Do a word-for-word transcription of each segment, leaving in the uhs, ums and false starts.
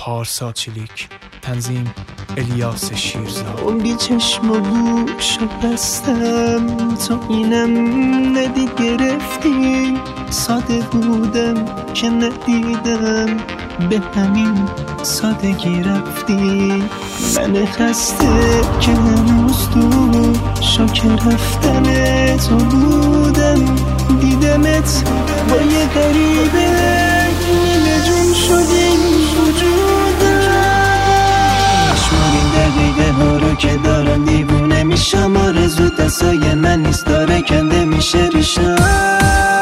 پارسا چلیک، تنظیم الیاس شیرزاد. عمری چشم و گوشو بستم تو اینم ندید گرفتی، ساده بودم که ندیدم به همین سادگی رفتی. من خسته که هنوز تو شوک رفتن تو بودم، دیدمت با یه غریبه نیمه جون شدیم وجودم. شمار این دقیقه ها رو که دارم دیوونه میشم، آرزو دستای من نیست داره کنده میشه ریشم.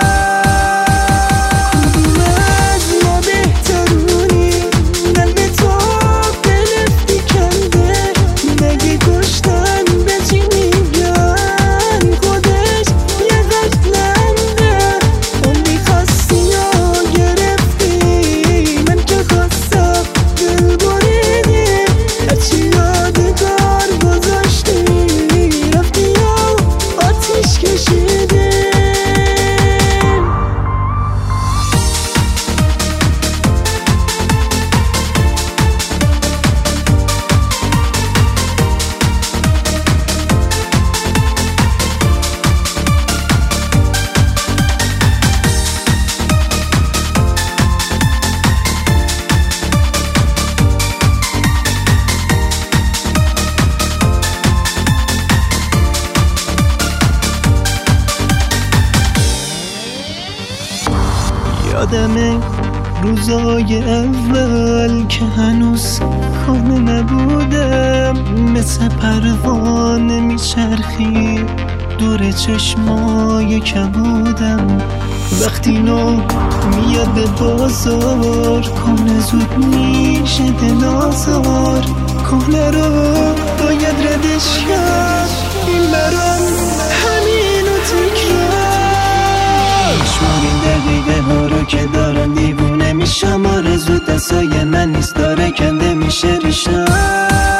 یادمه روزای اول که هنوز خانه نبودم، مثل پروانه میچرخی دور چشمای کبودم. وقتی نو میاد به بازار کنه زود میشه دل آزار، کنه رو باید ردش کرد، این برام همینو تکرار. شمار این دقیقه ها رو که دارم دیوونه میشم، آرزو دستای من نیست داره کنده میشه ریشم.